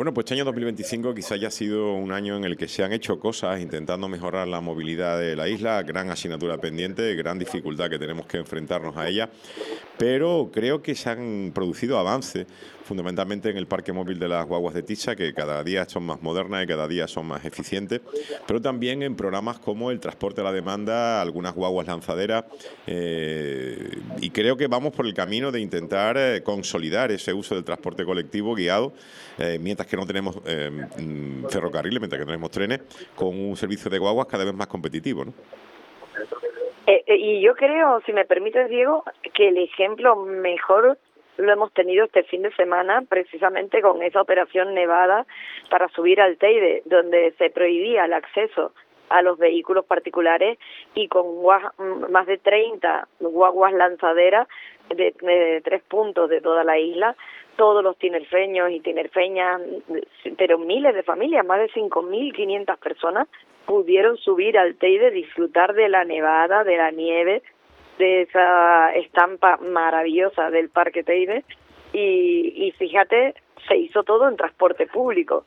Bueno, pues este año 2025 quizá haya sido un año en el que se han hecho cosas intentando mejorar la movilidad de la isla, gran asignatura pendiente, gran dificultad que tenemos que enfrentarnos a ella, pero creo que se han producido avances fundamentalmente en el parque móvil de las guaguas de Tisza, que cada día son más modernas y cada día son más eficientes, pero también en programas como el transporte a la demanda, algunas guaguas lanzaderas, y creo que vamos por el camino de intentar consolidar ese uso del transporte colectivo guiado, mientras que no tenemos ferrocarriles, mientras que no tenemos trenes, con un servicio de guaguas cada vez más competitivo, ¿no? Y yo creo, si me permites, Diego, que el ejemplo mejor lo hemos tenido este fin de semana, precisamente con esa operación Nevada para subir al Teide, donde se prohibía el acceso a los vehículos particulares y con más de 30 guaguas lanzaderas de 3 puntos de toda la isla, todos los tinerfeños y tinerfeñas, pero miles de familias, más de 5.500 personas, pudieron subir al Teide, disfrutar de la nevada, de la nieve, de esa estampa maravillosa del Parque Teide, y fíjate, se hizo todo en transporte público.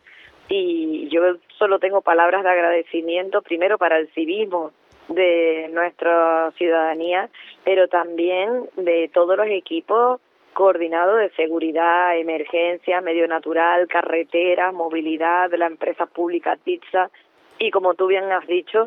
Y yo solo tengo palabras de agradecimiento, primero para el civismo de nuestra ciudadanía, pero también de todos los equipos coordinados de seguridad, emergencia, medio natural, carreteras, movilidad, de la empresa pública Tisza. Y como tú bien has dicho,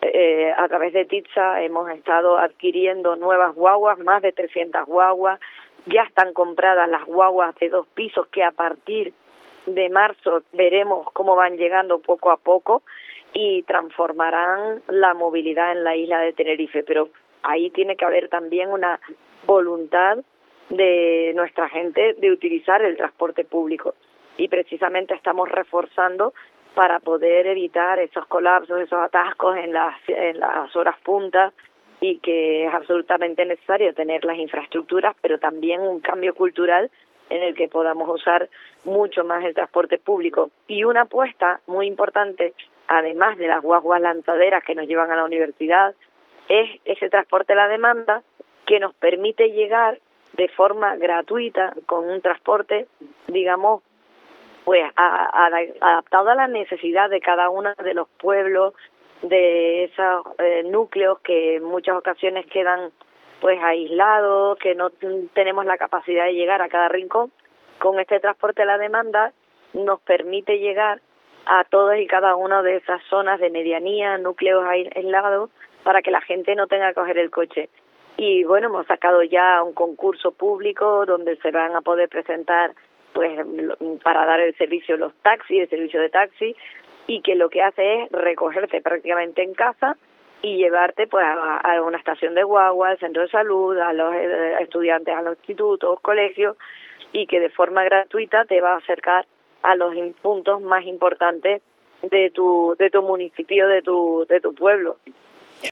a través de Tisza hemos estado adquiriendo nuevas guaguas, más de 300 guaguas. Ya están compradas las guaguas de 2 pisos que a partir de marzo veremos cómo van llegando poco a poco y transformarán la movilidad en la isla de Tenerife. Pero ahí tiene que haber también una voluntad de nuestra gente de utilizar el transporte público. Y precisamente estamos reforzando para poder evitar esos colapsos, esos atascos en las horas puntas, y que es absolutamente necesario tener las infraestructuras, pero también un cambio cultural en el que podamos usar mucho más el transporte público. Y una apuesta muy importante, además de las guaguas lanzaderas que nos llevan a la universidad, es ese transporte a la demanda que nos permite llegar de forma gratuita con un transporte, digamos, pues adaptado a la necesidad de cada uno de los pueblos, de esos núcleos que en muchas ocasiones quedan pues aislados, que no tenemos la capacidad de llegar a cada rincón. Con este transporte a la demanda nos permite llegar a todas y cada una de esas zonas de medianía, núcleos aislados, para que la gente no tenga que coger el coche. Y bueno, hemos sacado ya un concurso público donde se van a poder presentar pues para dar el servicio los taxis, el servicio de taxi, y que lo que hace es recogerte prácticamente en casa y llevarte pues a una estación de guagua, al centro de salud, a los estudiantes, a los institutos, colegios, y que de forma gratuita te va a acercar a los puntos más importantes de tu municipio, de tu pueblo.